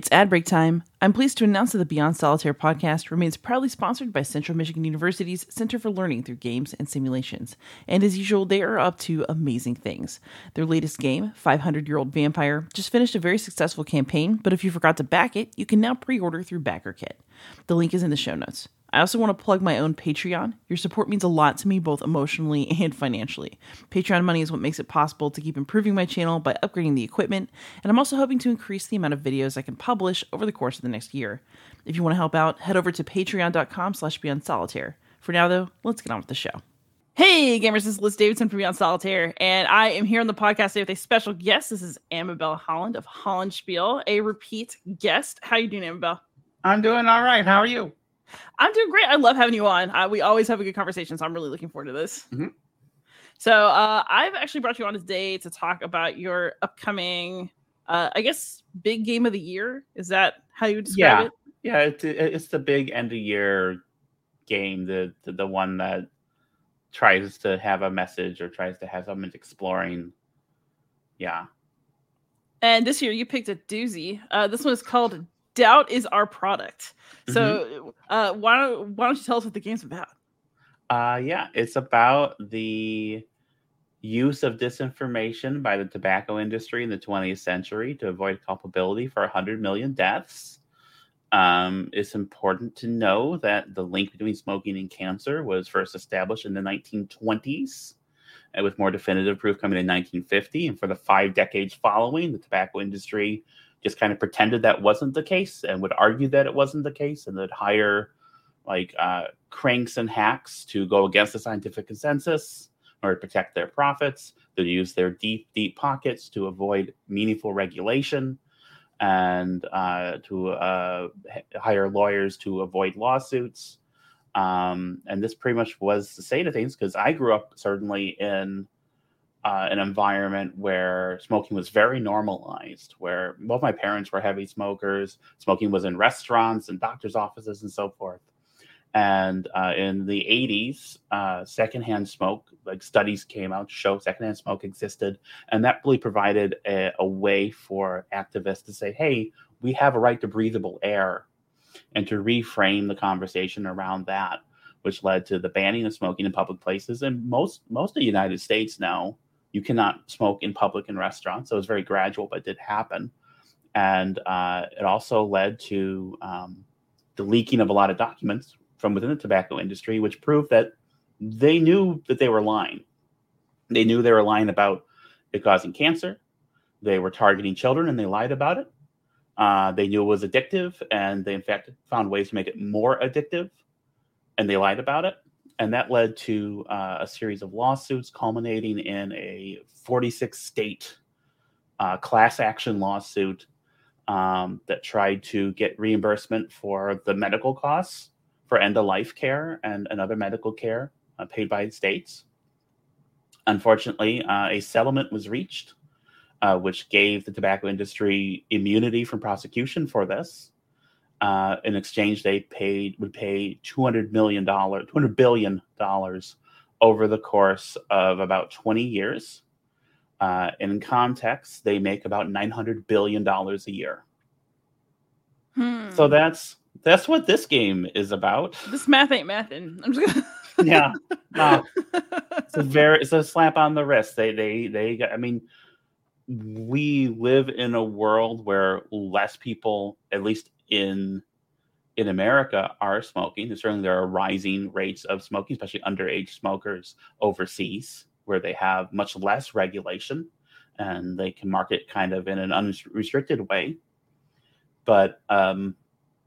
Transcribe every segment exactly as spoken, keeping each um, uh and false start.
It's ad break time. I'm pleased to announce that the Beyond Solitaire podcast remains proudly sponsored by Central Michigan University's Center for Learning Through Games and Simulations. And as usual, they are up to amazing things. Their latest game, five hundred Year Old Vampire, just finished a very successful campaign, but if you forgot to back it, you can now pre-order through BackerKit. The link is in the show notes. I also want to plug my own Patreon. Your support means a lot to me, both emotionally and financially. Patreon money is what makes it possible to keep improving my channel by upgrading the equipment, and I'm also hoping to increase the amount of videos I can publish over the course of the next year. If you want to help out, head over to patreon.com slash Beyond Solitaire. For now, though, let's get on with the show. Hey, gamers, this is Liz Davidson from Beyond Solitaire, and I am here on the podcast today with a special guest. This is Amabel Holland of Holland Spiel, a repeat guest. How you doing, Amabel? I'm doing all right. How are you? I'm doing great. I love having you on. Uh, we always have a good conversation, so I'm really looking forward to this. Mm-hmm. So uh, I've actually brought you on today to talk about your upcoming, uh, I guess, big game of the year. Is that how you would describe yeah. it? Yeah, it's, it's the big end of year game, the, the the one that tries to have a message or tries to have someone exploring. Yeah. And this year you picked a doozy. Uh, this one is called Doubt is Our Product. So mm-hmm. uh, why don't why don't you tell us what the game's about? Uh, yeah, it's about the use of disinformation by the tobacco industry in the twentieth century to avoid culpability for one hundred million deaths. Um, it's important to know that the link between smoking and cancer was first established in the nineteen twenties, and with more definitive proof coming in nineteen fifty. And for the five decades following, the tobacco industry just kind of pretended that wasn't the case and would argue that it wasn't the case, and they'd hire like uh, cranks and hacks to go against the scientific consensus in order to protect their profits. They'd use their deep, deep pockets to avoid meaningful regulation and uh, to uh, hire lawyers to avoid lawsuits. Um, and this pretty much was the state of things, because I grew up certainly in Uh, an environment where smoking was very normalized, where both my parents were heavy smokers. Smoking was in restaurants and doctors' offices and so forth. And uh, in the eighties, uh, secondhand smoke, like studies came out to show secondhand smoke existed. And that really provided a, a way for activists to say, hey, we have a right to breathable air, and to reframe the conversation around that, which led to the banning of smoking in public places. And most, most of the United States now, you cannot smoke in public in restaurants. So it was very gradual, but it did happen. And uh, it also led to um, the leaking of a lot of documents from within the tobacco industry, which proved that they knew that they were lying. They knew they were lying about it causing cancer. They were targeting children, and they lied about it. Uh, they knew it was addictive, and they, in fact, found ways to make it more addictive, and they lied about it. And that led to uh, a series of lawsuits culminating in a forty-six state uh, class action lawsuit um, that tried to get reimbursement for the medical costs for end-of-life care and, and other medical care uh, paid by states. Unfortunately, uh, a settlement was reached, uh, which gave the tobacco industry immunity from prosecution for this. Uh, in exchange, they paid would pay two hundred million dollars, two hundred billion dollars over the course of about twenty years. Uh, and in context, they make about nine hundred billion dollars a year. Hmm. So that's that's what this game is about. This math ain't mathin'. I'm just gonna... yeah, no, it's a very it's a slap on the wrist. They they they. I mean, we live in a world where less people, at least in in America, are smoking. And certainly there are rising rates of smoking, especially underage smokers overseas, where they have much less regulation and they can market kind of in an unrestricted way. But um,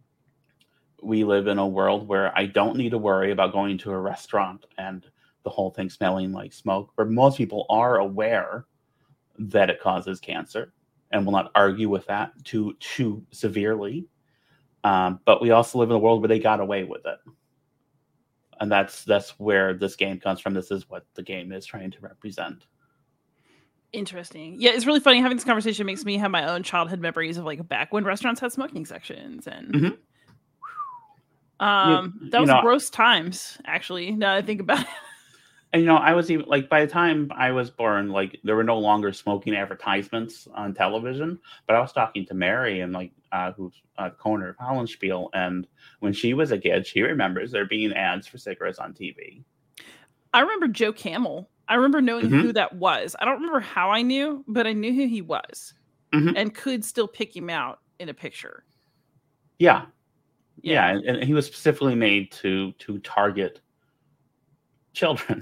we live in a world where I don't need to worry about going to a restaurant and the whole thing smelling like smoke, where most people are aware that it causes cancer and will not argue with that too too severely. Um, but we also live in a world where they got away with it. And that's that's where this game comes from. This is what the game is trying to represent. Interesting. Yeah, it's really funny. Having this conversation makes me have my own childhood memories of like back when restaurants had smoking sections. And mm-hmm. um, you, that was you know, gross times, actually, now that I think about it. And, you know, I was even like, by the time I was born, like there were no longer smoking advertisements on television. But I was talking to Mary, and like uh, who's uh, the corner of Hollandspiel, and when she was a kid, she remembers there being ads for cigarettes on T V. I remember Joe Camel. I remember knowing Mm-hmm. who that was. I don't remember how I knew, but I knew who he was, Mm-hmm. and could still pick him out in a picture. Yeah, Yeah, yeah, and, and he was specifically made to to target children.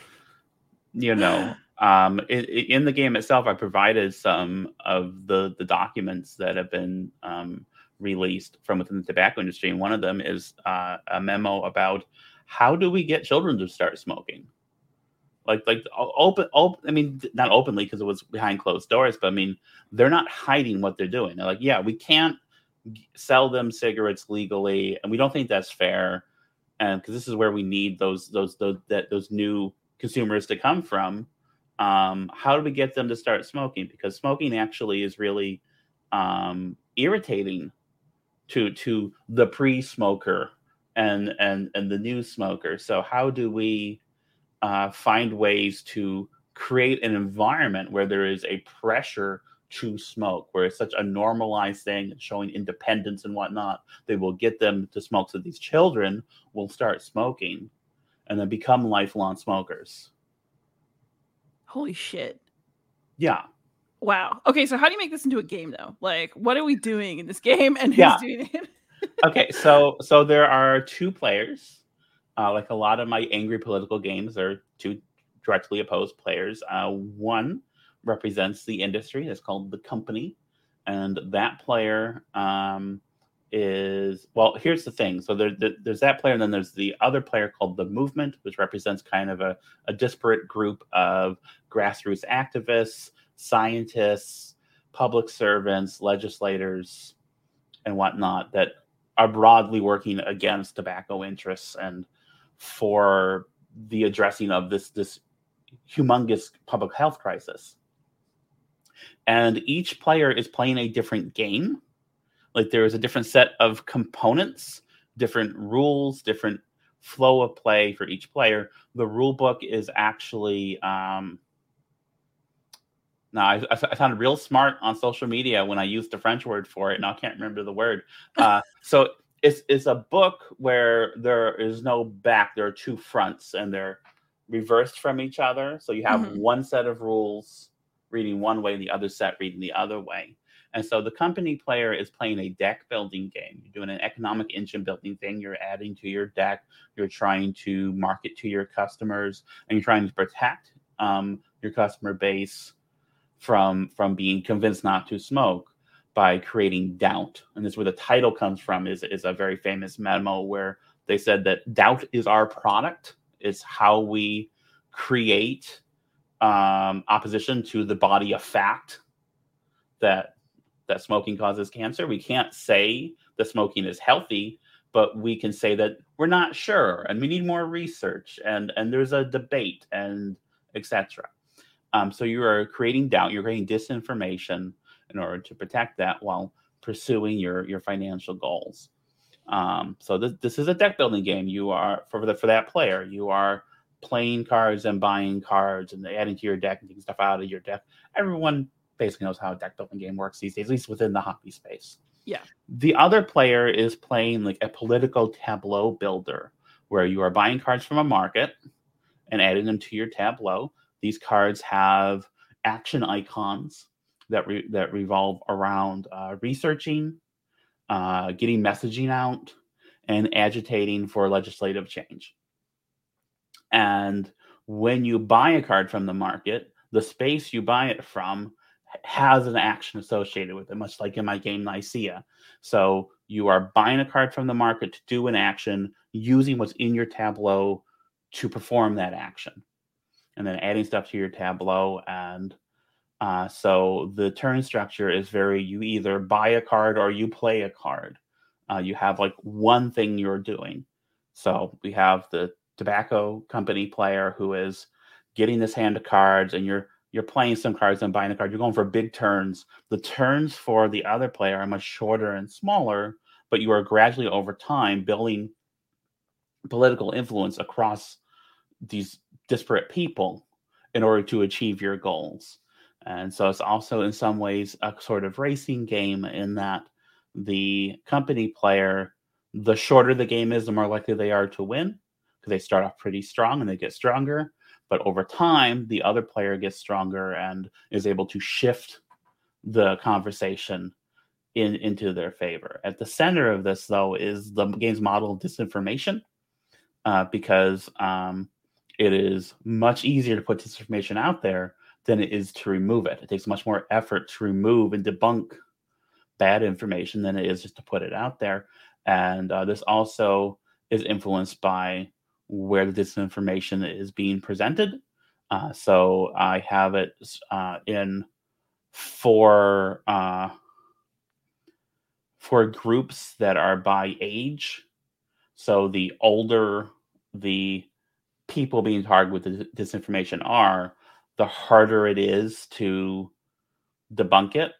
You know, um, in, in the game itself, I provided some of the the documents that have been um, released from within the tobacco industry, and one of them is uh, a memo about how do we get children to start smoking. Like, like open, open. I mean, not openly because it was behind closed doors, but I mean, they're not hiding what they're doing. They're like, yeah, we can't sell them cigarettes legally, and we don't think that's fair. And because this is where we need those those those that those new consumers to come from. Um, how do we get them to start smoking? Because smoking actually is really um, irritating to to the pre-smoker and and and the new smoker. So how do we uh, find ways to create an environment where there is a pressure to smoke, where it's such a normalized thing, showing independence and whatnot, they will get them to smoke. So these children will start smoking and then become lifelong smokers. Holy shit. Yeah. Wow. Okay, so how do you make this into a game, though? Like, what are we doing in this game, and who's Yeah. doing it? Okay, so so there are two players. Uh, like a lot of my angry political games, there are two directly opposed players. Uh, one represents the industry. It's called the company, and that player um, is well. Here's the thing. So there, there, there's that player, and then there's the other player called the movement, which represents kind of a, a disparate group of grassroots activists, scientists, public servants, legislators, and whatnot that are broadly working against tobacco interests and for the addressing of this this humongous public health crisis. And each player is playing a different game. Like there is a different set of components, different rules, different flow of play for each player. The rule book is actually um, now I, I sounded real smart on social media when I used the French word for it, and I can't remember the word. Uh, so it's it's a book where there is no back. There are two fronts, and they're reversed from each other. So you have mm-hmm. one set of rules reading one way, and the other set reading the other way. And so the company player is playing a deck building game. You're doing an economic engine building thing. You're adding to your deck. You're trying to market to your customers, and you're trying to protect um, your customer base from from being convinced not to smoke by creating doubt. And this is where the title comes from, is, is a very famous memo where they said that doubt is our product. It's how we create um, opposition to the body of fact that that smoking causes cancer. We can't say that smoking is healthy, but we can say that we're not sure and we need more research and, and there's a debate and et cetera. Um, so you are creating doubt, you're creating disinformation in order to protect that while pursuing your, your financial goals. Um, so this, this is a deck building game. You are, for the, for that player, you are playing cards and buying cards and adding to your deck and taking stuff out of your deck. Everyone basically knows how a deck building game works these days, at least within the hobby space. Yeah. The other player is playing like a political tableau builder, where you are buying cards from a market and adding them to your tableau. These cards have action icons that re- that revolve around uh, researching, uh, getting messaging out, and agitating for legislative change. And when you buy a card from the market, the space you buy it from has an action associated with it, much like in my game Nicaea. So you are buying a card from the market to do an action, using what's in your tableau to perform that action, and then adding stuff to your tableau. And uh, so the turn structure is very, you either buy a card or you play a card. Uh, you have like one thing you're doing. So we have the tobacco company player who is getting this hand of cards, and you're you're playing some cards and buying a card. You're going for big turns. The turns for the other player are much shorter and smaller, but you are gradually over time building political influence across these disparate people in order to achieve your goals. And so it's also in some ways a sort of racing game in that the company player, the shorter the game is, the more likely they are to win, because they start off pretty strong and they get stronger. But over time, the other player gets stronger and is able to shift the conversation in into their favor. At the center of this, though, is the game's model of disinformation, uh, because um, it is much easier to put disinformation out there than it is to remove it. It takes much more effort to remove and debunk bad information than it is just to put it out there. And uh, this also is influenced by where the disinformation is being presented. Uh, so I have it uh, in four uh, for groups that are by age. So the older the people being targeted with the disinformation are, the harder it is to debunk it.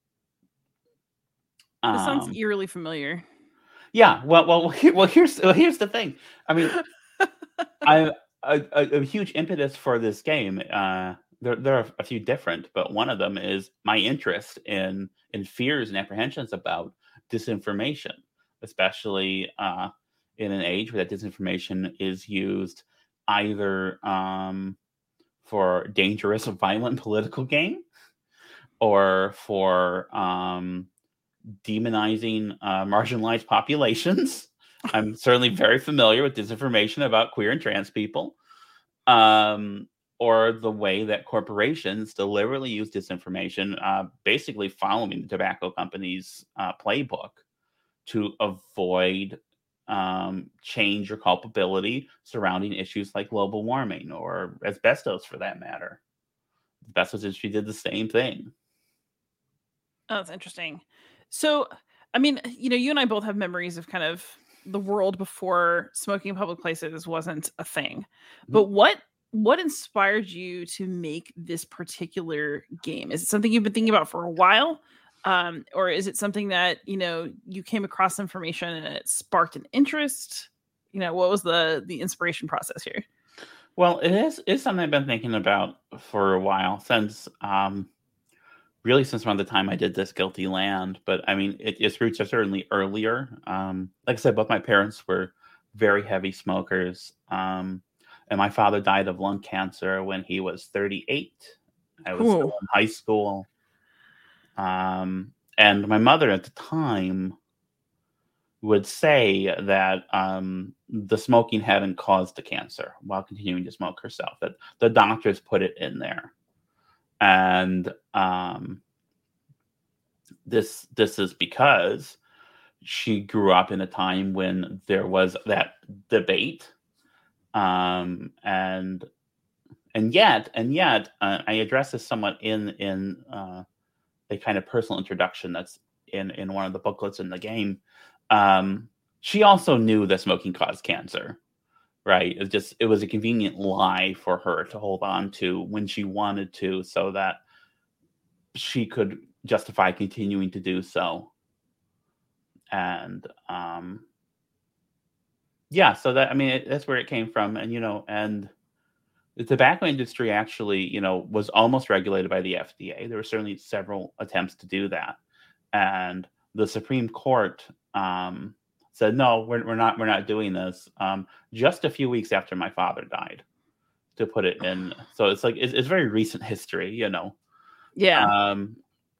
This sounds um, eerily familiar. Yeah, well, well, well. Here's well, here's the thing. I mean, I a, a, a huge impetus for this game. Uh, there, there are a few different, but one of them is my interest in in fears and apprehensions about disinformation, especially uh, in an age where that disinformation is used either um, for dangerous, violent political gain, or for um, demonizing uh, marginalized populations. I'm certainly very familiar with disinformation about queer and trans people, um, or the way that corporations deliberately use disinformation, uh, basically following the tobacco companies' uh, playbook to avoid um, change or culpability surrounding issues like global warming or asbestos, for that matter. The asbestos industry did the same thing. Oh, that's interesting. So, I mean, you know, you and I both have memories of kind of the world before smoking in public places wasn't a thing. Mm-hmm. But what what inspired you to make this particular game? Is it something you've been thinking about for a while? Um, or is it something that, you know, you came across information and it sparked an interest? You know, what was the the inspiration process here? Well, it is it's something I've been thinking about for a while, since um really since around the time I did This Guilty Land. But I mean, it, its roots are certainly earlier. Um, like I said, both my parents were very heavy smokers. Um, and my father died of lung cancer when he was thirty-eight. I was still in high school. Um, and my mother at the time would say that um, the smoking hadn't caused the cancer while continuing to smoke herself, that the doctors put it in there. And um, this this is because she grew up in a time when there was that debate, um, and and yet and yet uh, I address this somewhat in in uh, a kind of personal introduction that's in in one of the booklets in the game. Um, she also knew that smoking caused cancer. Right. It just it was a convenient lie for her to hold on to when she wanted to, so that she could justify continuing to do so. And um, yeah, so that I mean it, that's where it came from. And you know, and the tobacco industry actually, you know, was almost regulated by the F D A. There were certainly several attempts to do that, and the Supreme Court um, said, no, we're, we're not, we're not doing this. Um, just a few weeks after my father died, to put it in. So it's like, it's, it's very recent history, you know? Yeah. Um,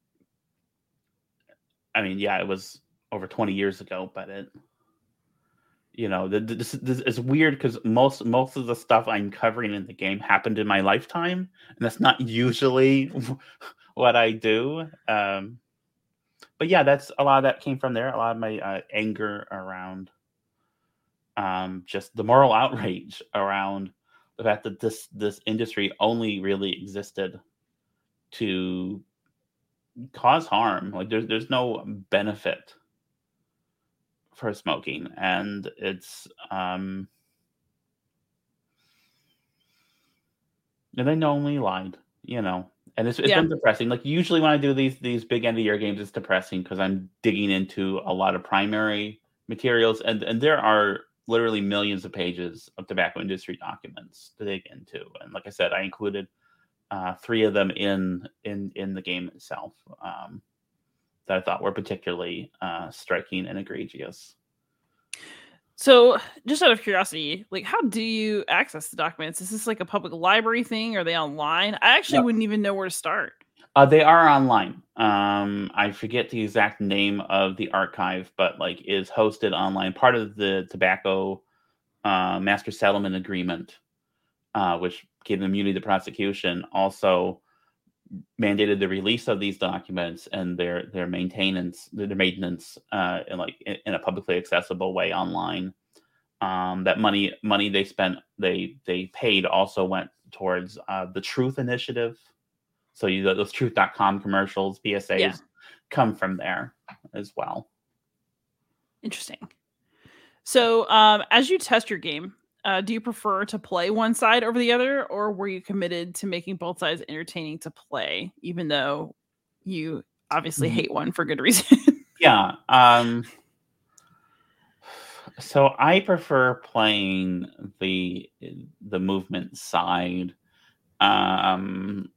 I mean, yeah, it was over twenty years ago, but it, you know, this, this is weird because most, most of the stuff I'm covering in the game happened in my lifetime, and that's not usually what I do. Um, But yeah, that's a lot of that came from there. A lot of my uh, anger around um, just the moral outrage around the fact that this this industry only really existed to cause harm. Like there's there's no benefit for smoking, and it's um, and they knowingly lied, you know. And it's, it's yeah. been depressing. Like usually when I do these these big end of year games, it's depressing because I'm digging into a lot of primary materials, and and there are literally millions of pages of tobacco industry documents to dig into. And like I said, I included uh, three of them in in in the game itself. Um, that I thought were particularly uh, striking and egregious. So, just out of curiosity, like, how do you access the documents? Is this like a public library thing? Are they online? I actually No. wouldn't even know where to start. Uh, they are online. Um, I forget the exact name of the archive, but like is hosted online. Part of the tobacco uh, master settlement agreement, uh, which gave them immunity to prosecution, also mandated the release of these documents and their their maintenance, their maintenance, uh, in like in, in a publicly accessible way online. Um, that money money they spent they they paid also went towards uh, the Truth Initiative. So you those truth dot com commercials, P S As yeah. come from there as well. Interesting. So um, as you test your game, uh, do you prefer to play one side over the other, or were you committed to making both sides entertaining to play, even though you obviously hate one for good reason? yeah. Um, so I prefer playing the the movement side. Um,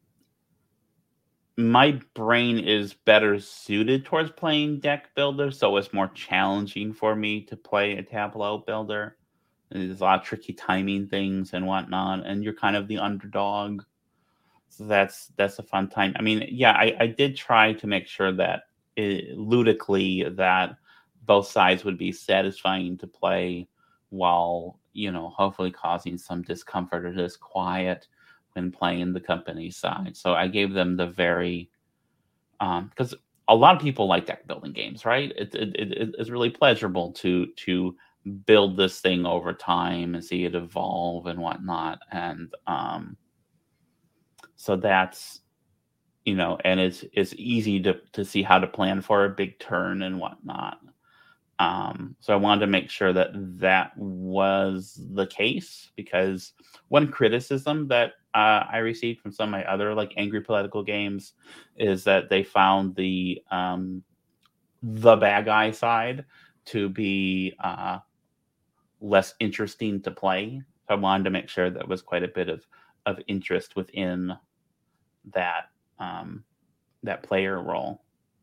my brain is better suited towards playing deck builder, so it's more challenging for me to play a tableau builder. There's a lot of tricky timing things and whatnot, and you're kind of the underdog. So that's that's a fun time. I mean, yeah, I, I did try to make sure that it, ludically that both sides would be satisfying to play, while you know hopefully causing some discomfort or disquiet when playing the company side. So I gave them the very um, because a lot of people like deck building games, right? It, it, it it's really pleasurable to to build this thing over time and see it evolve and whatnot. And um, so that's, you know, and it's, it's easy to, to see how to plan for a big turn and whatnot. Um, so I wanted to make sure that that was the case, because one criticism that uh, I received from some of my other like angry political games is that they found the, um, the bad guy side to be, uh, less interesting to play. So I wanted to make sure that was quite a bit of, of interest within that um, that player role.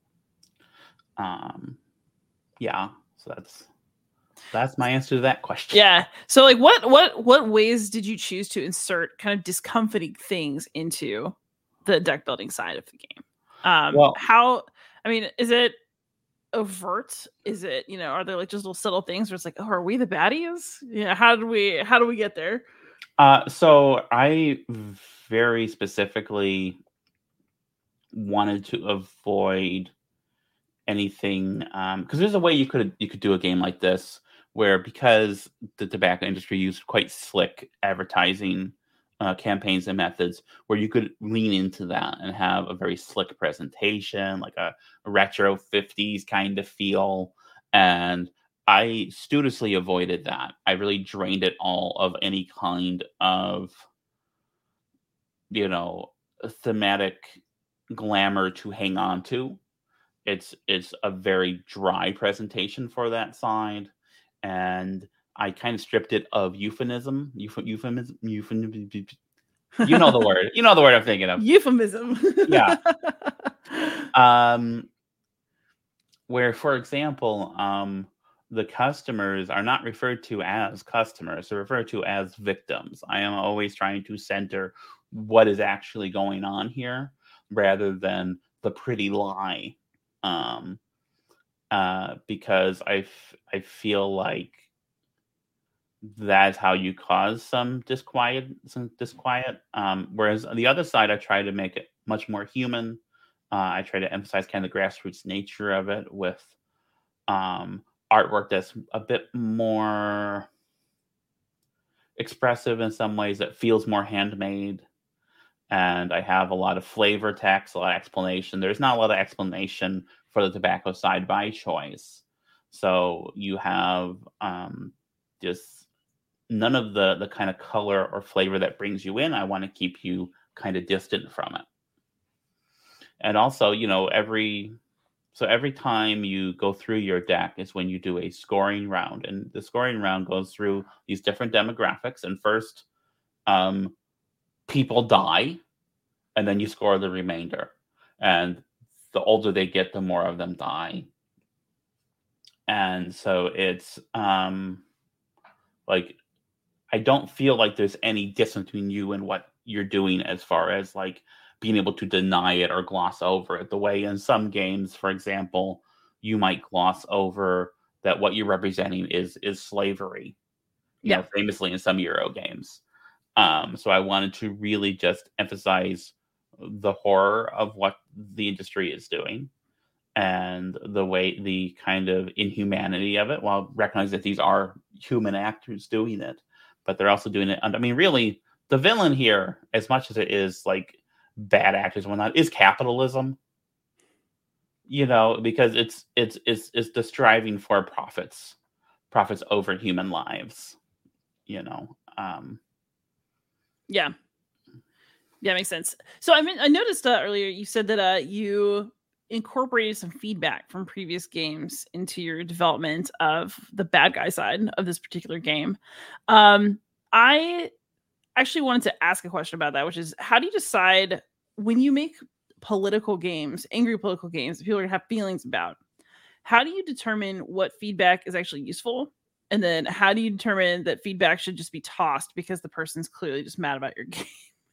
Um, yeah, so that's that's my answer to that question. Yeah. So like, what what what ways did you choose to insert kind of discomforting things into the deck building side of the game? Um, well, how? I mean, is it overt? Is it, you know, are there like just little subtle things where it's like, oh, are we the baddies? Yeah, how do we how do we get there? Uh so I very specifically wanted to avoid anything, um because there's a way you could you could do a game like this where, because the tobacco industry used quite slick advertising Uh, campaigns and methods, where you could lean into that and have a very slick presentation, like a, a retro fifties kind of feel. And I studiously avoided that. I really drained it all of any kind of, you know, thematic glamour to hang on to. It's it's a very dry presentation for that side, and I kind of stripped it of euphemism, euph- euphemism, euphemism. You know the word. You know the word I'm thinking of. Euphemism. Yeah. Um, where, for example, um, the customers are not referred to as customers; they're referred to as victims. I am always trying to center what is actually going on here, rather than the pretty lie, um, uh, because I f- I feel like that's how you cause some disquiet, some disquiet. Um, whereas on the other side, I try to make it much more human. Uh, I try to emphasize kind of the grassroots nature of it with um, artwork that's a bit more expressive in some ways, that feels more handmade. And I have a lot of flavor text, a lot of explanation. There's not a lot of explanation for the tobacco side by choice. So you have um, just none of the the kind of color or flavor that brings you in. I want to keep you kind of distant from it. And also, you know, every so every time you go through your deck is when you do a scoring round, and the scoring round goes through these different demographics. And first, um, people die, and then you score the remainder. And the older they get, the more of them die. And so it's um, like, I don't feel like there's any distance between you and what you're doing as far as like being able to deny it or gloss over it. The way in some games, for example, you might gloss over that what you're representing is is slavery. You Yeah. know, famously in some Euro games. Um, so I wanted to really just emphasize the horror of what the industry is doing and the way, the kind of inhumanity of it, while recognizing that these are human actors doing it, but they're also doing it. I mean, really, the villain here, as much as it is like bad actors and whatnot, is capitalism. You know, because it's it's it's it's the striving for profits, profits over human lives. You know. Um, yeah. Yeah, makes sense. So I mean, I noticed uh, earlier you said that uh, you incorporated some feedback from previous games into your development of the bad guy side of this particular game. Um, I actually wanted to ask a question about that, which is, how do you decide when you make political games, angry political games that people are going to have feelings about? How do you determine what feedback is actually useful? And then how do you determine that feedback should just be tossed because the person's clearly just mad about your game?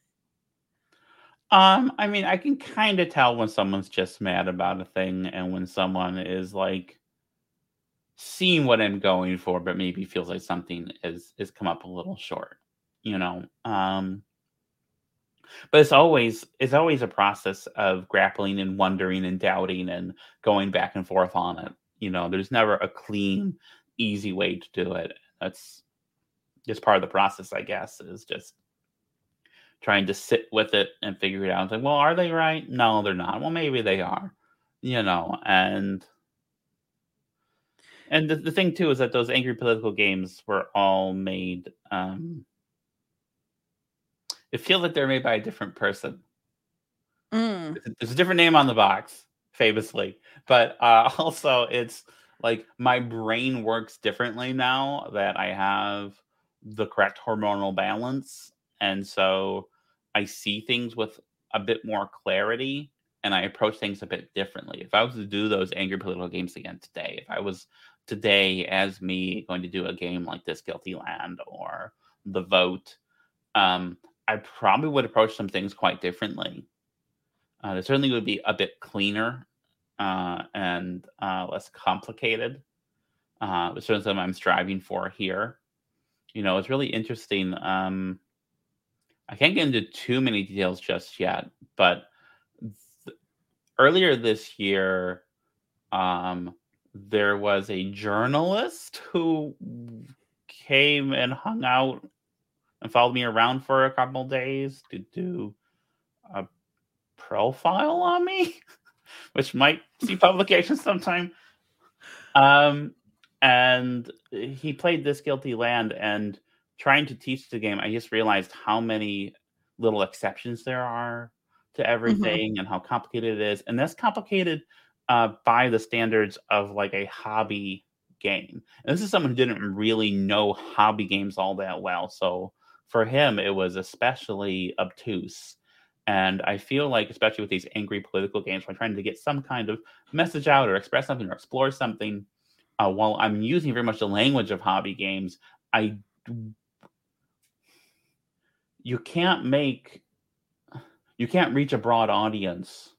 Um, I mean, I can kind of tell when someone's just mad about a thing and when someone is like seeing what I'm going for, but maybe feels like something is is come up a little short, you know. Um, but it's always it's always a process of grappling and wondering and doubting and going back and forth on it. You know, there's never a clean, easy way to do it. That's just part of the process, I guess, is just trying to sit with it and figure it out. It's like, well, are they right? No, they're not. Well, maybe they are, you know. And and the, the thing too is that those angry political games were all made. Um, it feels like they're made by a different person. Mm. There's a different name on the box, famously, but uh, also it's like my brain works differently now that I have the correct hormonal balance. And so I see things with a bit more clarity and I approach things a bit differently. If I was to do those angry political games again today, if I was today as me going to do a game like This Guilty Land or The Vote, um, I probably would approach some things quite differently. Uh, it certainly would be a bit cleaner uh, and uh, less complicated. Uh, which is something I'm striving for here. You know, it's really interesting. Um, I can't get into too many details just yet, but th- earlier this year, um, there was a journalist who came and hung out and followed me around for a couple days to do a profile on me, which might see publication sometime. Um, and he played This Guilty Land, and trying to teach the game, I just realized how many little exceptions there are to everything mm-hmm. and how complicated it is. And that's complicated uh, by the standards of like a hobby game. And this is someone who didn't really know hobby games all that well. So for him, it was especially obtuse. And I feel like, especially with these angry political games, when I'm trying to get some kind of message out or express something or explore something, uh, while I'm using very much the language of hobby games, I you can't make you can't reach a broad audience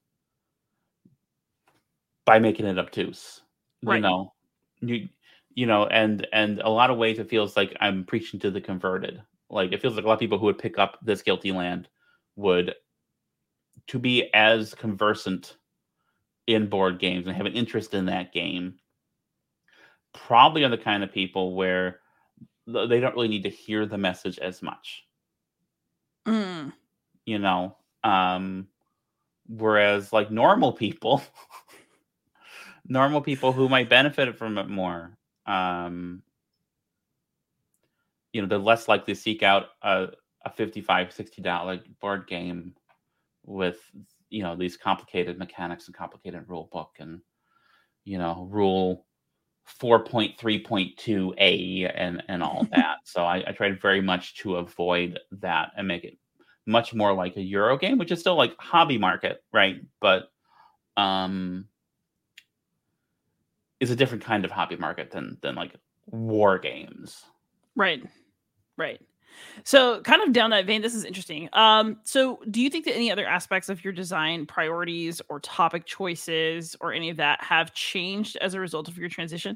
by making it obtuse. Right. You know, you you know, and and a lot of ways it feels like I'm preaching to the converted. Like it feels like a lot of people who would pick up This Guilty Land would, to be as conversant in board games and have an interest in that game, probably are the kind of people where they don't really need to hear the message as much. Mm. You know, um, whereas like normal people, normal people who might benefit from it more, um, you know, they're less likely to seek out a, a fifty-five dollars, sixty dollars board game with, you know, these complicated mechanics and complicated rule book and, you know, rule four point three point two A and, and all that. So I, I tried very much to avoid that and make it much more like a Euro game, which is still like hobby market, right? But um, is a different kind of hobby market than than like war games. Right. Right. So kind of down that vein, this is interesting. Um, so do you think that any other aspects of your design priorities or topic choices or any of that have changed as a result of your transition?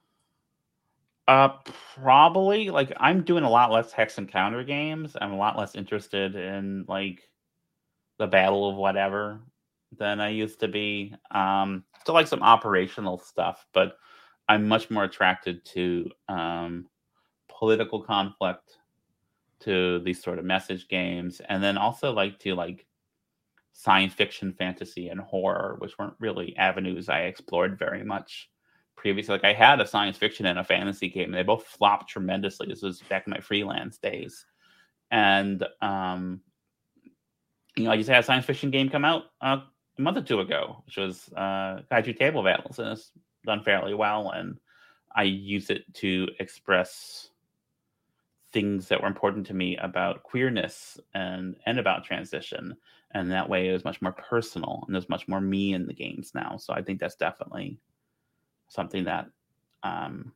Uh, probably. Like I'm doing a lot less hex and counter games. I'm a lot less interested in like the battle of whatever than I used to be. Um, still like some operational stuff, but I'm much more attracted to um, political conflict, to these sort of message games, and then also like to like science fiction, fantasy, and horror, which weren't really avenues I explored very much previously. Like I had a science fiction and a fantasy game, and they both flopped tremendously. This was back in my freelance days, and um, you know, I just had a science fiction game come out uh, a month or two ago, which was uh, Kaiju Table Battles, and it's done fairly well. And I use it to express things that were important to me about queerness and and about transition, and that way it was much more personal, and there's much more me in the games now. So I think that's definitely something that um,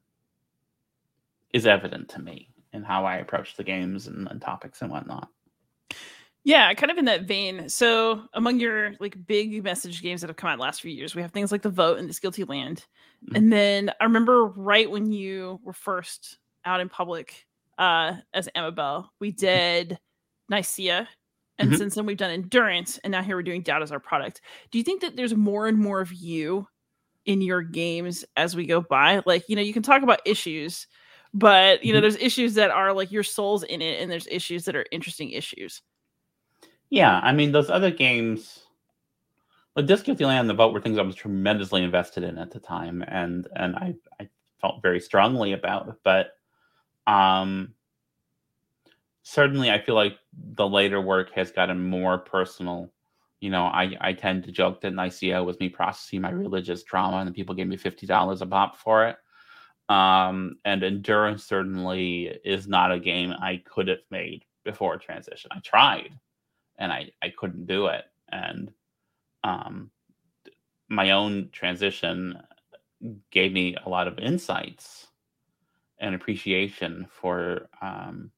is evident to me in how I approach the games and, and topics and whatnot. Yeah, kind of in that vein. So among your like big message games that have come out the last few years, we have things like The Vote and This Guilty Land. Mm-hmm. And then I remember right when you were first out in public uh, as Amabel, we did Nicaea. And mm-hmm. since then we've done Endurance, and now here we're doing Doubt as our product. Do you think that there's more and more of you in your games as we go by? Like, you know, you can talk about issues, but, you know, mm-hmm. there's issues that are like your soul's in it, and there's issues that are interesting issues. Yeah, I mean, those other games, like This Guilty Land and The Vote, were things I was tremendously invested in at the time, and and I, I felt very strongly about. But um, certainly, I feel like the later work has gotten more personal. You know, I, I tend to joke that Nicaea was me processing my religious trauma, and people gave me fifty dollars a pop for it. Um, and Endurance certainly is not a game I could have made before transition. I tried. And I, I couldn't do it. And um, my own transition gave me a lot of insights and appreciation for um,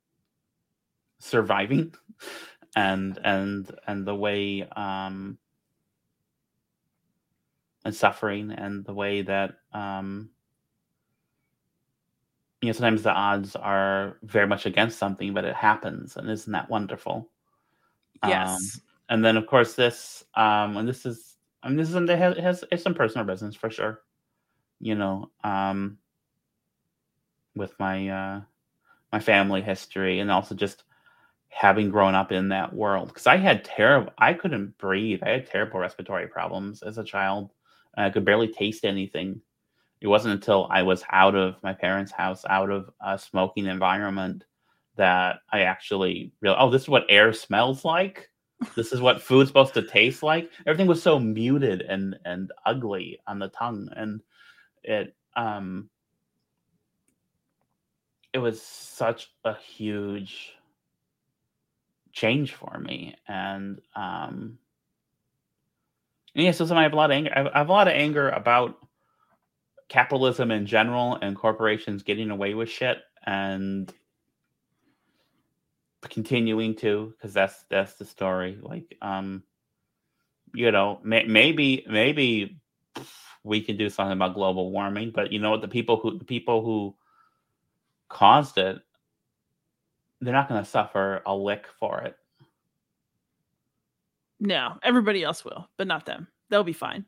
surviving and and and the way um, and suffering, and the way that um, you know, sometimes the odds are very much against something, but it happens, and isn't that wonderful? Yes. Um, and then, of course, this, um, and this is, I mean, this is, it has, it has it's some personal business for sure, you know, um, with my, uh, my family history, and also just having grown up in that world. Cause I had terrible, I couldn't breathe. I had terrible respiratory problems as a child. I could barely taste anything. It wasn't until I was out of my parents' house, out of a smoking environment, that I actually realized, oh, this is what air smells like. This is what food's supposed to taste like. Everything was so muted and and ugly on the tongue, and it um it was such a huge change for me. And um and yeah, so, so I have a lot of anger. I have a lot of anger about capitalism in general and corporations getting away with shit, and continuing to, because that's that's the story. Like, um, you know, may, maybe maybe we can do something about global warming, but you know what? The people who the people who caused it, they're not going to suffer a lick for it. No, everybody else will, but not them. They'll be fine.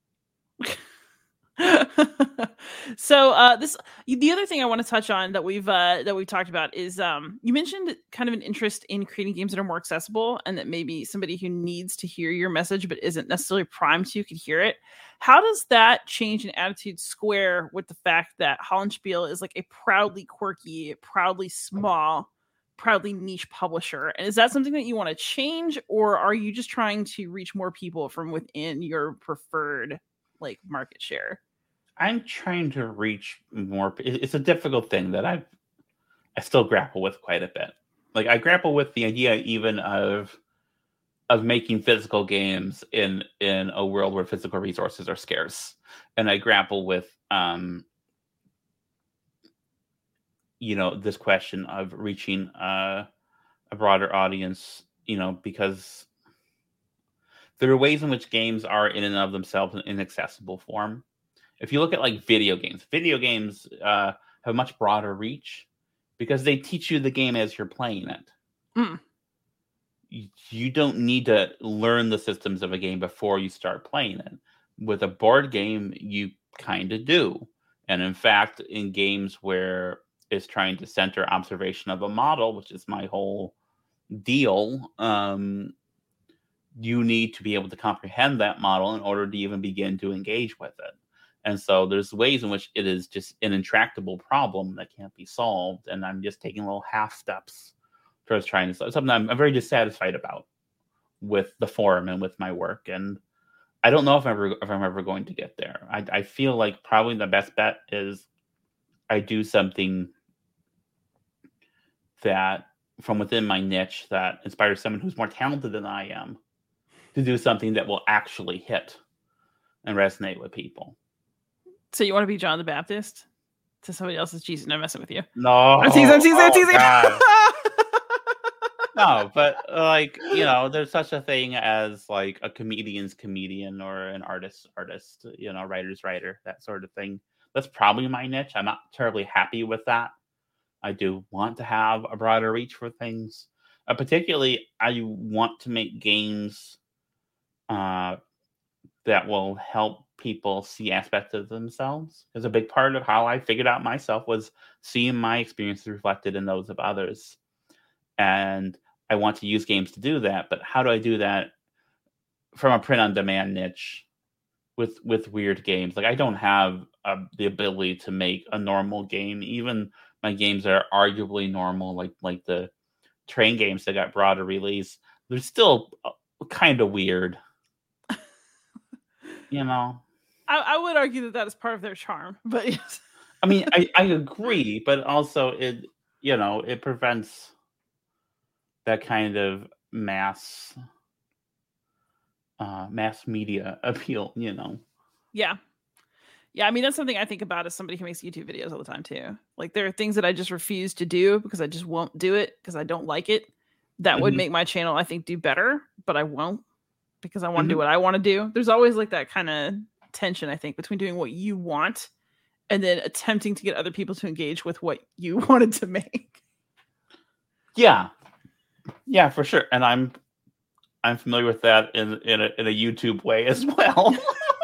So uh this the other thing I want to touch on that we've uh that we've talked about is um you mentioned kind of an interest in creating games that are more accessible, and that maybe somebody who needs to hear your message but isn't necessarily primed to could hear it. How does that change in attitude square with the fact that Hollandspiele is like a proudly quirky, proudly small, proudly niche publisher? And is that something that you want to change, or are you just trying to reach more people from within your preferred like market share? I'm trying to reach more. It's a difficult thing that I I still grapple with quite a bit. Like, I grapple with the idea even of of making physical games in in a world where physical resources are scarce, and I grapple with um, you know, this question of reaching uh, a broader audience, you know, because there are ways in which games are in and of themselves an inaccessible form. If you look at like video games, video games uh, have a much broader reach because they teach you the game as you're playing it. Mm. You, you don't need to learn the systems of a game before you start playing it. With a board game, you kind of do. And in fact, in games where it's trying to center observation of a model, which is my whole deal, um, you need to be able to comprehend that model in order to even begin to engage with it. And so there's ways in which it is just an intractable problem that can't be solved. And I'm just taking little half steps towards trying to solve something I'm, I'm very dissatisfied about with the forum and with my work. And I don't know if I'm ever, if I'm ever going to get there. I, I feel like probably the best bet is I do something that from within my niche that inspires someone who's more talented than I am to do something that will actually hit and resonate with people. So you want to be John the Baptist to somebody else's Jesus? No, I'm messing with you. No, I'm teasing, I'm teasing, I'm teasing. Oh, no, but like, you know, there's such a thing as like a comedian's comedian or an artist's artist, you know, writer's writer, that sort of thing. That's probably my niche. I'm not terribly happy with that. I do want to have a broader reach for things. Uh, particularly, I want to make games uh, that will help people see aspects of themselves. Because a big part of how I figured out myself was seeing my experiences reflected in those of others. And I want to use games to do that. But how do I do that from a print-on-demand niche with with weird games? Like, I don't have uh, the ability to make a normal game. Even my games that are arguably normal, like like the train games that got broader release, they're still kind of weird. You know? I, I would argue that that is part of their charm, but yes. I mean, I, I agree, but also it, you know, it prevents that kind of mass uh, mass media appeal, you know? Yeah. Yeah, I mean, that's something I think about as somebody who makes YouTube videos all the time, too. Like, there are things that I just refuse to do because I just won't do it because I don't like it. That mm-hmm. would make my channel, I think, do better, but I won't because I want to mm-hmm. do what I want to do. There's always, like, that kind of tension, I think, between doing what you want and then attempting to get other people to engage with what you wanted to make. Yeah. Yeah, for sure. And I'm I'm familiar with that in, in, a, in a YouTube way as well.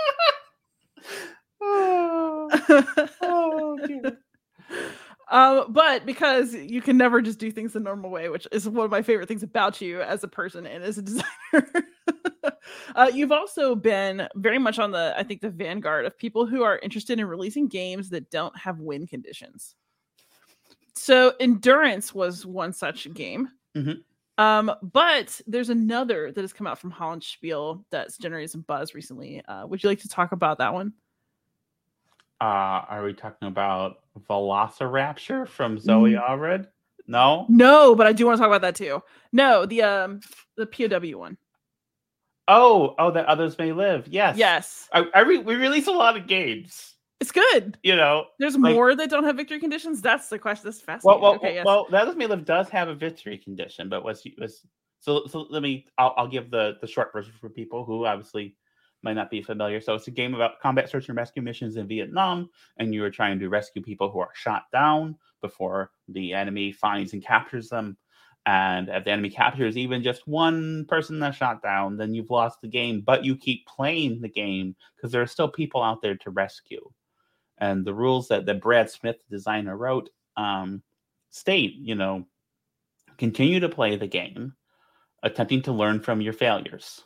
Oh, dear. Um, but because you can never just do things the normal way, which is one of my favorite things about you as a person and as a designer. uh, you've also been very much on the, I think, the vanguard of people who are interested in releasing games that don't have win conditions. So Endurance was one such game. Mm-hmm. Um, but there's another that has come out from Holland Spiel that's generated some buzz recently. Uh, would you like to talk about that one? Uh, are we talking about Velociraptor from Zoe mm. Allred? No? No, but I do want to talk about that too. No, the um the P O W one. Oh, oh, that Others May Live. Yes. Yes. I, I re- we release a lot of games. It's good. You know, there's like, more that don't have victory conditions. That's the question. That's fascinating. Well, well, okay, yes. well, the Others May Live does have a victory condition, but what's was so so. Let me. I'll, I'll give the the short version for people who obviously might not be familiar. So it's a game about combat search and rescue missions in Vietnam, and you are trying to rescue people who are shot down before the enemy finds and captures them. And if the enemy captures even just one person that's shot down, then you've lost the game, but you keep playing the game because there are still people out there to rescue. And the rules that, that Brad Smith, the designer, wrote um, state, you know, continue to play the game, attempting to learn from your failures.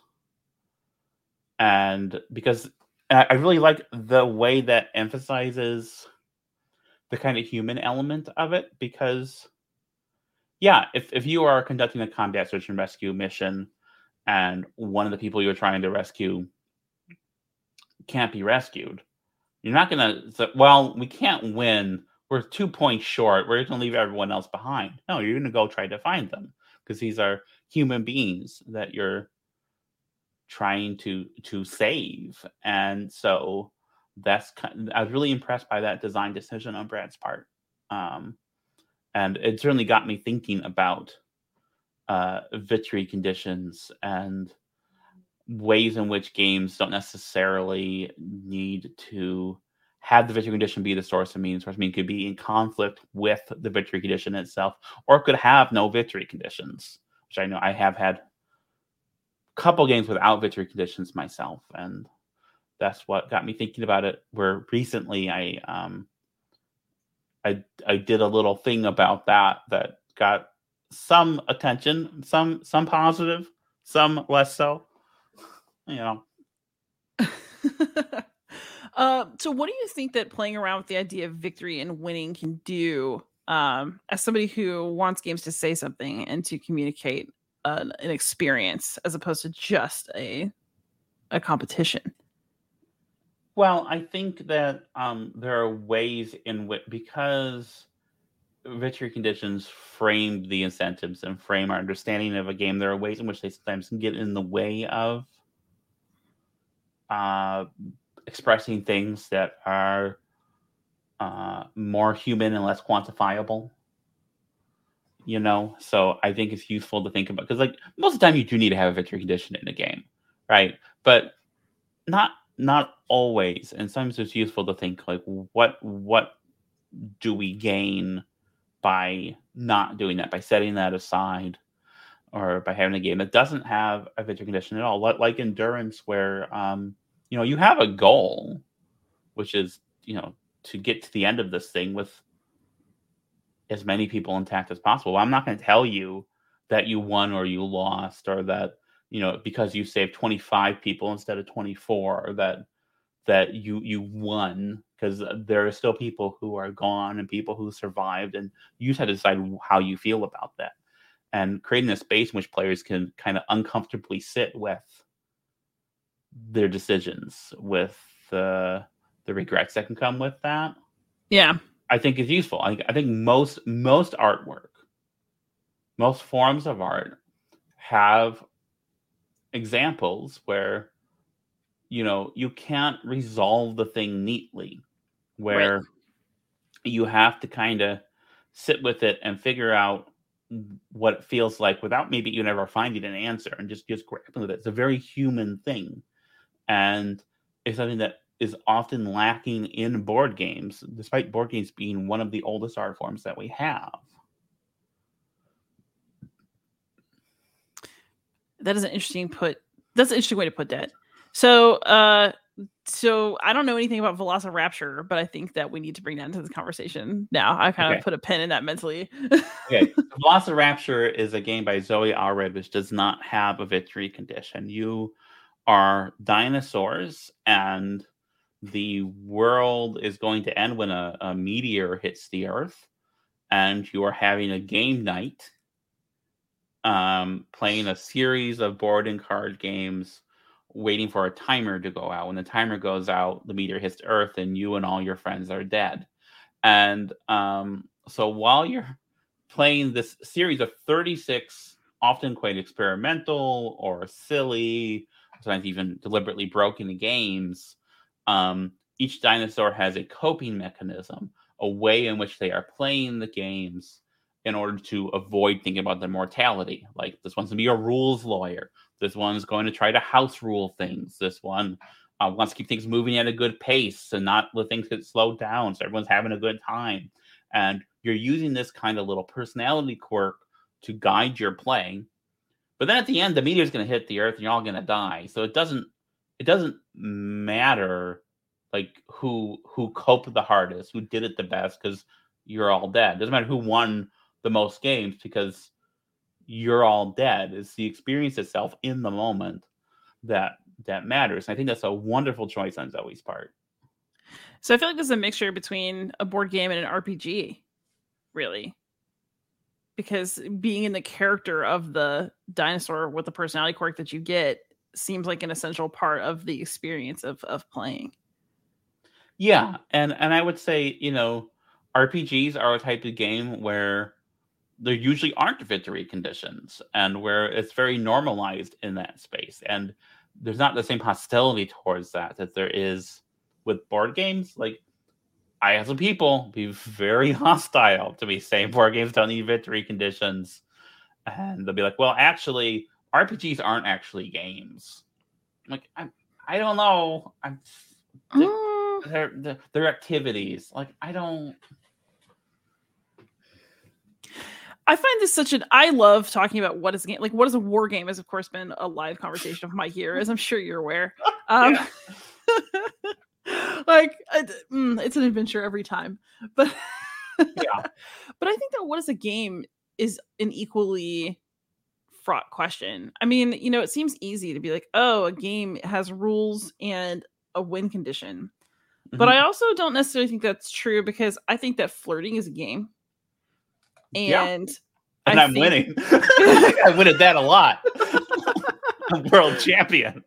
And because I really like the way that emphasizes the kind of human element of it, because, yeah, if, if you are conducting a combat search and rescue mission and one of the people you're trying to rescue can't be rescued, you're not going to say, well, we can't win. We're two points short. We're going to leave everyone else behind. No, you're going to go try to find them because these are human beings that you're trying to to save. And so that's kind of, I was really impressed by that design decision on Brad's part. Um, and it certainly got me thinking about uh, victory conditions and ways in which games don't necessarily need to have the victory condition be the source of meaning. Source of meaning could be in conflict with the victory condition itself, or it could have no victory conditions, which I know I have had a couple games without victory conditions myself, and that's what got me thinking about it. Where recently I um I I did a little thing about that that got some attention, some some positive, some less so. You know. uh, so what do you think that playing around with the idea of victory and winning can do, um, as somebody who wants games to say something and to communicate an, an experience as opposed to just a a competition? Well, I think that um, there are ways in which, because victory conditions frame the incentives and frame our understanding of a game, there are ways in which they sometimes can get in the way of uh, expressing things that are uh, more human and less quantifiable. You know, so I think it's useful to think about, because like most of the time you do need to have a victory condition in a game, right? But not not always. And sometimes it's useful to think like, what what do we gain by not doing that, by setting that aside, or by having a game that doesn't have a victory condition at all, like Endurance, where um, you know, you have a goal, which is, you know, to get to the end of this thing with as many people intact as possible. I'm not going to tell you that you won or you lost, or that, you know, because you saved twenty-five people instead of twenty-four, or that that you you won, because there are still people who are gone and people who survived, and you just have to decide how you feel about that. And creating a space in which players can kind of uncomfortably sit with their decisions, with the the regrets that can come with that. Yeah, I think is useful. I, I think most most artwork, most forms of art have examples where, you know, you can't resolve the thing neatly, where right. you have to kind of sit with it and figure out what it feels like without maybe you never finding an answer, and just just grappling with it. It's a very human thing, and it's something that is often lacking in board games, despite board games being one of the oldest art forms that we have. That is an interesting put. That's an interesting way to put that. So, uh, so I don't know anything about Velociraptor, but I think that we need to bring that into this conversation now. I kind Okay. of put a pin in that mentally. Okay, so Velociraptor is a game by Zoe Allred, which does not have a victory condition. You are dinosaurs, and the world is going to end when a, a meteor hits the Earth, and you are having a game night, um, playing a series of board and card games, waiting for a timer to go out. When the timer goes out, the meteor hits the Earth, and you and all your friends are dead. And um, so while you're playing this series of thirty-six, often quite experimental or silly, sometimes even deliberately broken games, um, each dinosaur has a coping mechanism, a way in which they are playing the games in order to avoid thinking about their mortality. Like, this one's going to be a rules lawyer. This one's going to try to house rule things. This one uh, wants to keep things moving at a good pace and not let things get slowed down, so everyone's having a good time. And you're using this kind of little personality quirk to guide your play. But then at the end, the meteor's going to hit the Earth and you're all going to die. So it doesn't it doesn't matter like who who coped the hardest, who did it the best, because you're all dead. It doesn't matter who won the most games, because you're all dead. It's the experience itself in the moment that that matters. And I think that's a wonderful choice on Zoe's part. So I feel like this is a mixture between a board game and an R P G, really. Because being in the character of the dinosaur with the personality quirk that you get seems like an essential part of the experience of, of playing. Yeah, and, and I would say, you know, R P Gs are a type of game where there usually aren't victory conditions, and where it's very normalized in that space. And there's not the same hostility towards that that there is with board games. Like, I have some people be very hostile to me saying board games don't need victory conditions. And they'll be like, well, actually, R P Gs aren't actually games. I'm like, I, I don't know. I'm, Mm. they're, they're, they're activities. Like, I don't... I find this such an... I love talking about what is a game. Like, what is a war game has, of course, been a live conversation of my year, as I'm sure you're aware. Um, like, mm, it's an adventure every time. But, yeah. But I think that what is a game is an equally fraught question. I mean, you know, it seems easy to be like, oh, a game has rules and a win condition. Mm-hmm. But I also don't necessarily think that's true, because I think that flirting is a game. And, yeah. and I I'm think... winning. I win at that a lot. I'm world champion.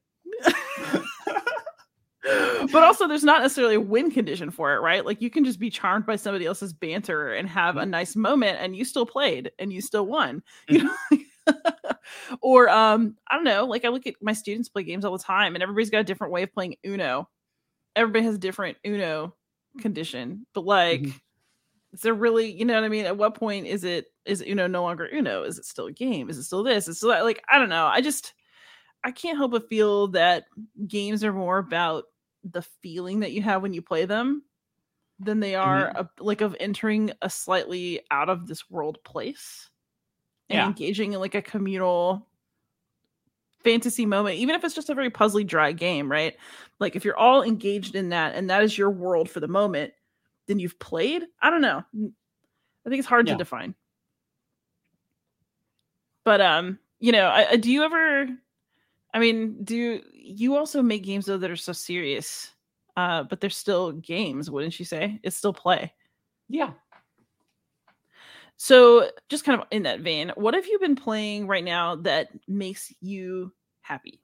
But also, there's not necessarily a win condition for it, right? Like, you can just be charmed by somebody else's banter and have a nice moment, and you still played and you still won. You know? Or um, I don't know. Like, I look at my students play games all the time, and everybody's got a different way of playing Uno. Everybody has a different Uno condition, but like, mm-hmm. is there really? You know what I mean? At what point is it? Is Uno no longer Uno? Is it still a game? Is it still this? Is it still that? Like, I don't know. I just I can't help but feel that games are more about the feeling that you have when you play them than they are mm-hmm. a, like of entering a slightly out of this world place and yeah. engaging in like a communal fantasy moment, even if it's just a very puzzly, dry game, right? Like, if you're all engaged in that and that is your world for the moment, then you've played. I don't know. I think it's hard yeah. to define. But um, you know, I, I, do you ever? I mean, do you also make games though that are so serious, uh, but they're still games? Wouldn't you say it's still play? Yeah. So, just kind of in that vein, what have you been playing right now that makes you happy?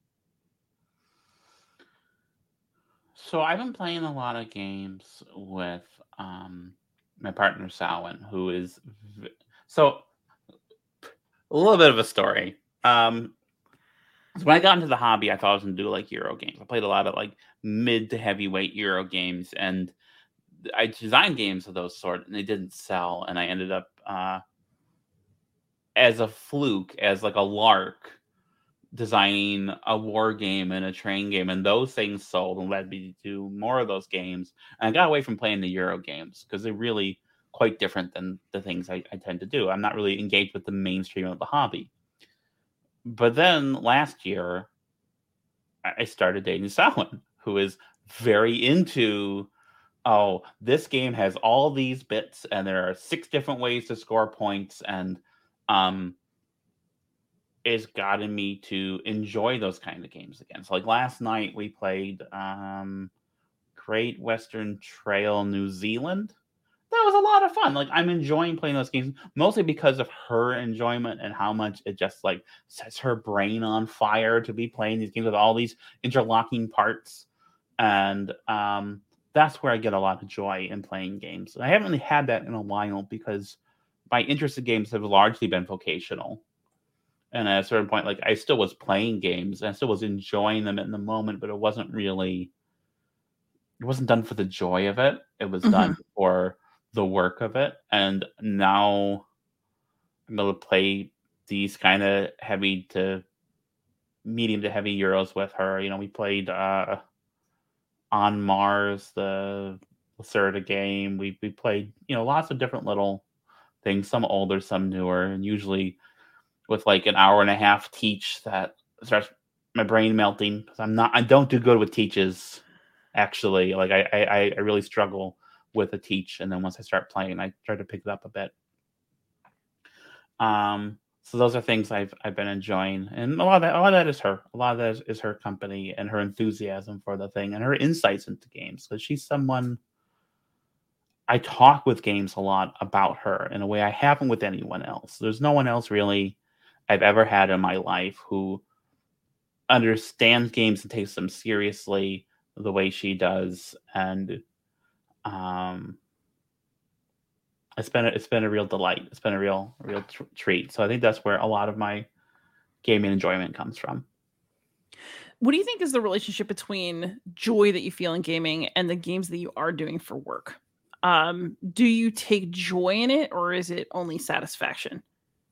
So, I've been playing a lot of games with um, my partner, Samhain, who is... V- so, a little bit of a story. Um, so, when I got into the hobby, I thought I was going to do, like, Euro games. I played a lot of, like, mid to heavyweight Euro games, and I designed games of those sort, and they didn't sell. And I ended up, uh, as a fluke, as like a lark, designing a war game and a train game, and those things sold and led me to do more of those games. And I got away from playing the Euro games because they're really quite different than the things I, I tend to do. I'm not really engaged with the mainstream of the hobby. But then last year, I started dating Samhain, who is very into... oh, this game has all these bits, and there are six different ways to score points, and um, it's gotten me to enjoy those kind of games again. So, like, last night we played um, Great Western Trail New Zealand. That was a lot of fun. Like, I'm enjoying playing those games, mostly because of her enjoyment and how much it just, like, sets her brain on fire to be playing these games with all these interlocking parts. And... um that's where I get a lot of joy in playing games. And I haven't really had that in a while because my interest in games have largely been vocational. And at a certain point, like, I still was playing games and I still was enjoying them in the moment, but it wasn't really, it wasn't done for the joy of it. It was mm-hmm. done for the work of it. And now I'm able to play these kind of heavy to medium to heavy Euros with her. You know, we played, uh, On Mars, the Lacerda game. We we played, you know, lots of different little things, some older, some newer, and usually with like an hour and a half teach that starts my brain melting because I'm not I don't do good with teaches. Actually, like I I I really struggle with a teach, and then once I start playing, I try to pick it up a bit. Um. So those are things I've I've been enjoying, and a lot of that a lot of that is her. A lot of that is, is her company and her enthusiasm for the thing and her insights into games. Because she's someone I talk with games a lot about her in a way I haven't with anyone else. There's no one else really I've ever had in my life who understands games and takes them seriously the way she does, and um. It's been a, it's been a real delight. It's been a real real tr- treat. So I think that's where a lot of my gaming enjoyment comes from. what do you think is the relationship between joy that you feel in gaming and the games that you are doing for work? Um, do you take joy in it, or is it only satisfaction?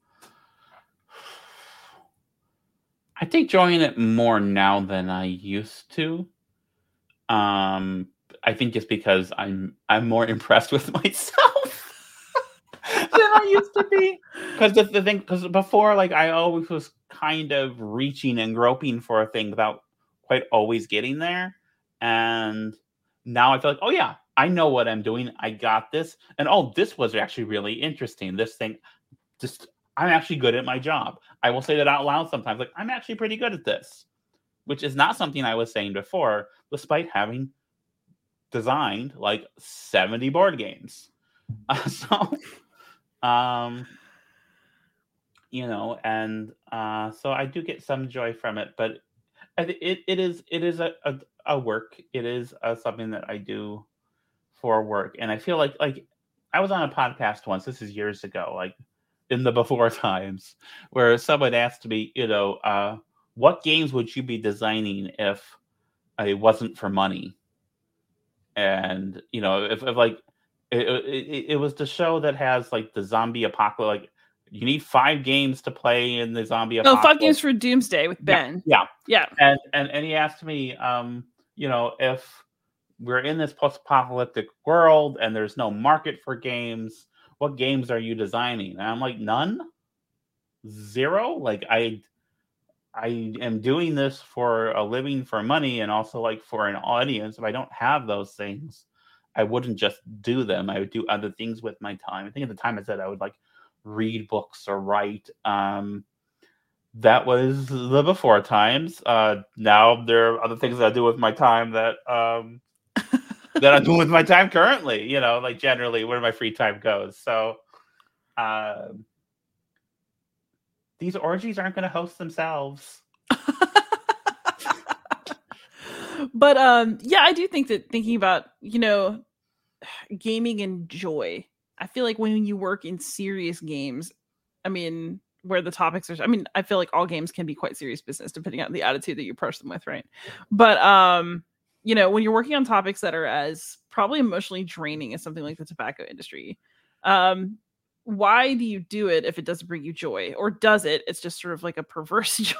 I take joy in it more now than I used to. Um, I think just because I'm I'm more impressed with myself than I used to be. Because the, the thing, because before, like I always was kind of reaching and groping for a thing without quite always getting there, and now I feel like, oh yeah, I know what I'm doing. I got this, and oh, this was actually really interesting. This thing, just I'm actually good at my job. I will say that out loud sometimes, like I'm actually pretty good at this, which is not something I was saying before, despite having designed like seventy board games. Uh, so, um, you know, and uh, so I do get some joy from it, but it it is it is a a, a work. It is uh, something that I do for work, and I feel like like I was on a podcast once. This is years ago, like in the before times, where someone asked me, you know, uh, what games would you be designing if it wasn't for money? And you know, if, if like it, it, it was the show that has like the zombie apocalypse, like you need five games to play in the zombie Oh, apocalypse. five games for Doomsday with Ben. Yeah, yeah, yeah. And and and he asked me, um, you know, if we're in this post-apocalyptic world and there's no market for games, what games are you designing? And I'm like, none, zero. Like I I am doing this for a living, for money, and also like for an audience. If I don't have those things, I wouldn't just do them. I would do other things with my time. I think at the time I said I would like read books or write. Um, that was the before times. Uh, now there are other things that I do with my time that um, that I'm doing with my time currently. You know, like generally where my free time goes. So. Um, These orgies aren't going to host themselves. But um, yeah, I do think that thinking about, you know, gaming and joy, I feel like when you work in serious games, I mean, where the topics are, I mean, I feel like all games can be quite serious business depending on the attitude that you approach them with, right? But um, you know, when you're working on topics that are as probably emotionally draining as something like the tobacco industry, um, why do you do it if it doesn't bring you joy? Or does it? It's just sort of like a perverse joy.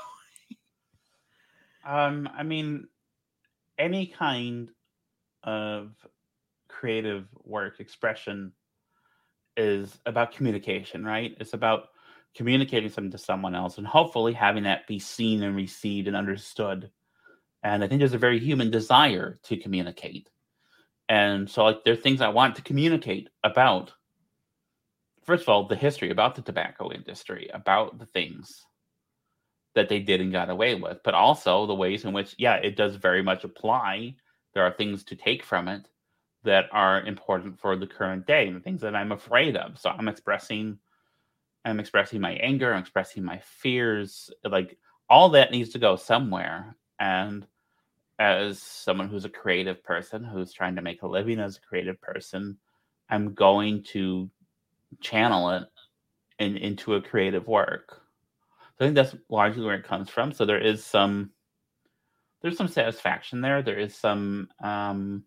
Um, I mean, any kind of creative work expression is about communication, right? It's about communicating something to someone else and hopefully having that be seen and received and understood. And I think there's a very human desire to communicate. And so, like, there are things I want to communicate about. First of all, the history about the tobacco industry, about the things that they did and got away with, but also the ways in which, yeah, it does very much apply. There are things to take from it that are important for the current day and things that I'm afraid of. So I'm expressing, I'm expressing my anger, I'm expressing my fears. Like all that needs to go somewhere. And as someone who's a creative person, who's trying to make a living as a creative person, I'm going to channel it in, into a creative work. So I think that's largely where it comes from. So there is some, there's some satisfaction there. There is some um,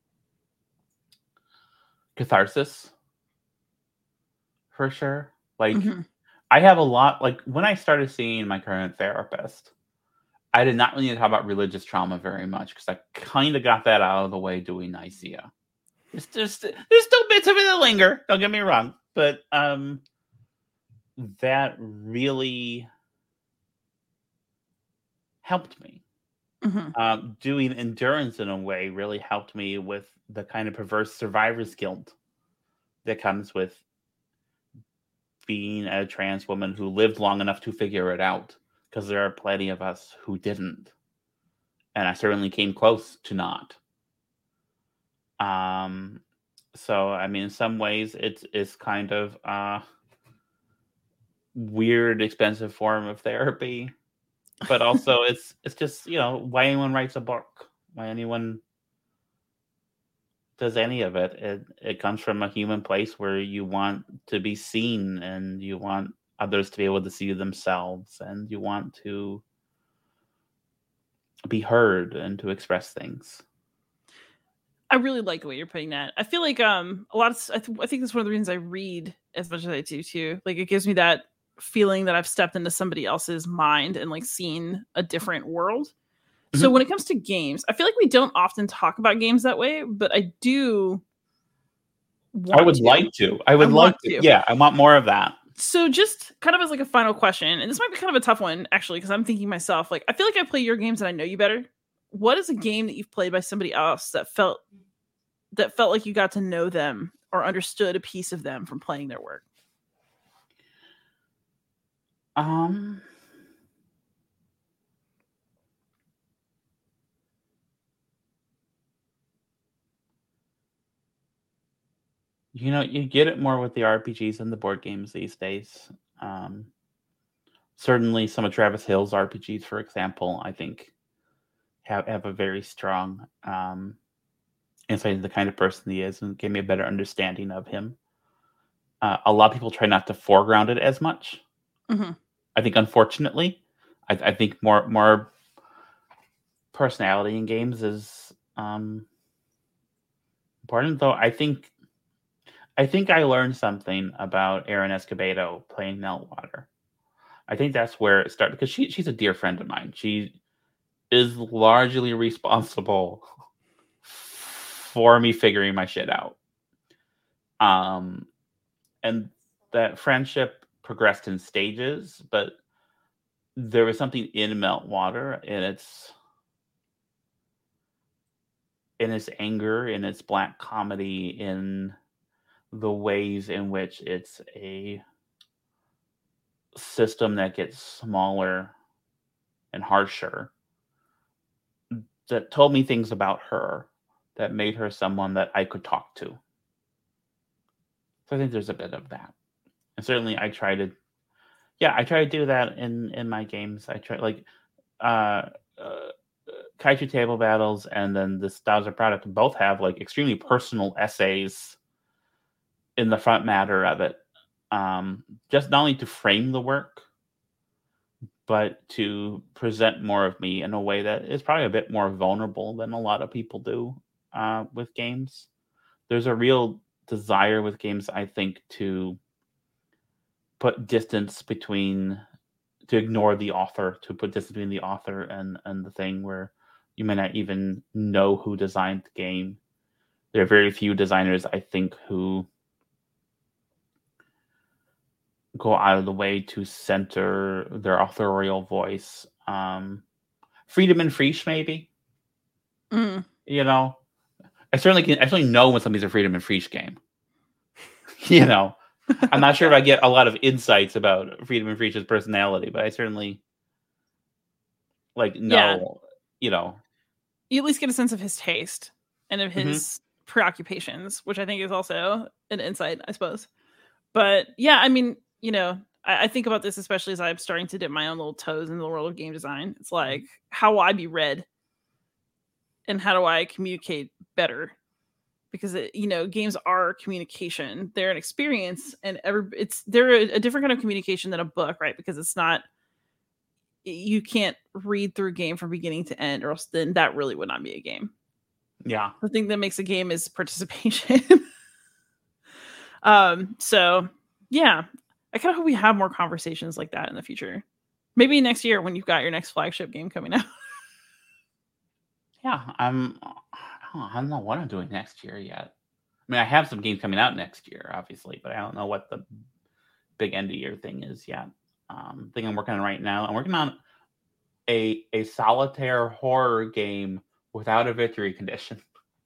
catharsis, for sure. Like mm-hmm. I have a lot. Like when I started seeing my current therapist, I did not really talk about religious trauma very much because I kind of got that out of the way doing Nicaea. There's just there's still bits of it that linger. Don't get me wrong, but um, that really helped me. Mm-hmm. Um, doing endurance in a way really helped me with the kind of perverse survivor's guilt that comes with being a trans woman who lived long enough to figure it out, because there are plenty of us who didn't. And I certainly came close to not. Um, so, I mean, in some ways, it's, it's kind of a weird, expensive form of therapy. But also, it's it's just, you know, why anyone writes a book, why anyone does any of it. It it comes from a human place where you want to be seen and you want others to be able to see themselves and you want to be heard and to express things. I really like the way you're putting that. I feel like um a lot of I, th- I think that's one of the reasons I read as much as I do too. Like it gives me that feeling that I've stepped into somebody else's mind and like seen a different world. Mm-hmm. So when it comes to games, I feel like we don't often talk about games that way, but I do want I would to. like to. I would I like to. to. Yeah, I want more of that. So just kind of as like a final question, and this might be kind of a tough one actually, because I'm thinking myself, like I feel like I play your games and I know you better. What is a game that you've played by somebody else that felt that felt like you got to know them or understood a piece of them from playing their work? Um, you know, you get it more with the R P Gs and the board games these days. Um, certainly some of Travis Hill's R P Gs, for example, I think have, have a very strong um, insight into the kind of person he is and gave me a better understanding of him. Uh, a lot of people try not to foreground it as much. Mm-hmm. I think, unfortunately, I, I think more more personality in games is um, important. Though I think, I think I learned something about Erin Escobedo playing Meltwater. I think that's where it started because she she's a dear friend of mine. She is largely responsible for me figuring my shit out. Um, and that friendship progressed in stages, but there was something in Meltwater, in its in its anger, in its black comedy, in the ways in which it's a system that gets smaller and harsher, that told me things about her that made her someone that I could talk to. So I think there's a bit of that. And certainly I try to, yeah, I try to do that in, in my games. I try, like, uh, uh, Kaiju Table Battles and then the Stowser product both have, like, extremely personal essays in the front matter of it. Um, just not only to frame the work, but to present more of me in a way that is probably a bit more vulnerable than a lot of people do uh, with games. There's a real desire with games, I think, to put distance between, to ignore the author, to put distance between the author and, and the thing, where you may not even know who designed the game. There are very few designers, I think, who go out of the way to center their authorial voice. Um, Friedemann Frisch, maybe. Mm. You know, I certainly can. I certainly know when something's a Friedemann Frisch game. You know, I'm not sure if I get a lot of insights about Friedemann Frisch's personality, but I certainly like know. Yeah. You know, you at least get a sense of his taste and of his mm-hmm. preoccupations, which I think is also an insight, I suppose. But yeah, I mean, you know, I, I think about this, especially as I'm starting to dip my own little toes in the world of game design. It's like, how will I be read? And how do I communicate better? Because, it, you know, games are communication. They're an experience, and every, it's they're a, a different kind of communication than a book, right? Because it's not, you can't read through a game from beginning to end, or else then that really would not be a game. Yeah. The thing that makes a game is participation. um. So, yeah. I kind of hope we have more conversations like that in the future. Maybe next year when you've got your next flagship game coming out. Yeah, I'm. I don't know what I'm doing next year yet. I mean, I have some games coming out next year, obviously, but I don't know what the big end of year thing is yet. Um, thing I'm working on right now. I'm working on a a solitaire horror game without a victory condition.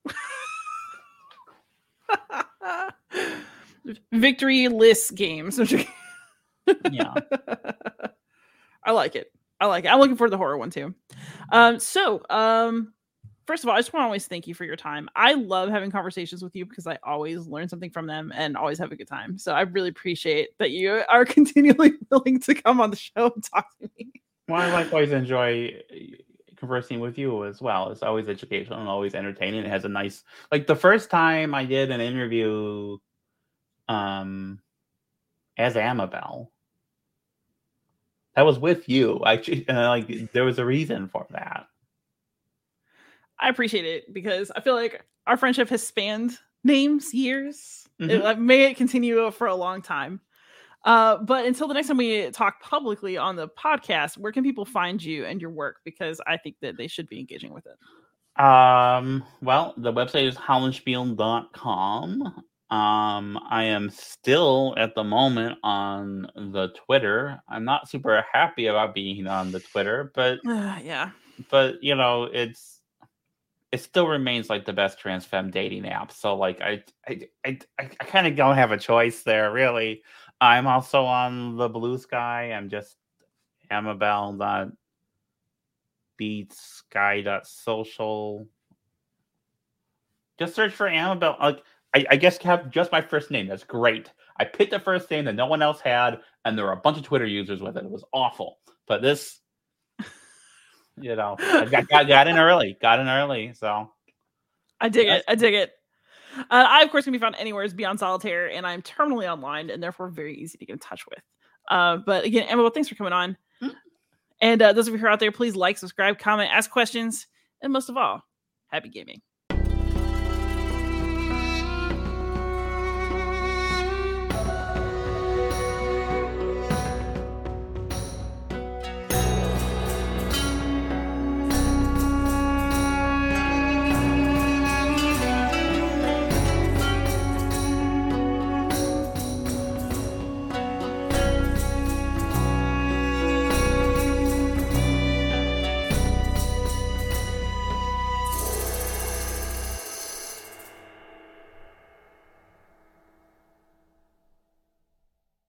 Victory-less games. Yeah. I like it. I like it. I'm looking forward to the horror one too. Um, so, um, first of all, I just want to always thank you for your time. I love having conversations with you because I always learn something from them and always have a good time. So I really appreciate that you are continually willing to come on the show and talk to me. Well, I likewise enjoy conversing with you as well. It's always educational and always entertaining. It has a nice, like the first time I did an interview um, as Amabel, that was with you. I uh, like there was a reason for that. I appreciate it because I feel like our friendship has spanned names, years. Mhm. It, like, may it continue for a long time. Uh, but until the next time we talk publicly on the podcast, where can people find you and your work? Because I think that they should be engaging with it. Um, well, the website is hollandspiel dot com. Um, I am still at the moment on the Twitter. I'm not super happy about being on the Twitter, but Uh, yeah. but you know, it's it still remains like the best trans femme dating app. So like I I I, I kind of don't have a choice there, really. I'm also on the Blue Sky. I'm just Amabel dot beats sky dot social. Just search for Amabel. Like I, I guess have just my first name. That's great. I picked the first name that no one else had, and there were a bunch of Twitter users with it. It was awful. But this, you know, I got, got, got in early. Got in early. So I dig it. I dig it. Uh, I, of course, can be found anywhere as Beyond Solitaire, and I'm terminally online and therefore very easy to get in touch with. Uh, but again, Emma, thanks for coming on. Mm-hmm. And uh, those of you who are out there, please like, subscribe, comment, ask questions, and most of all, happy gaming.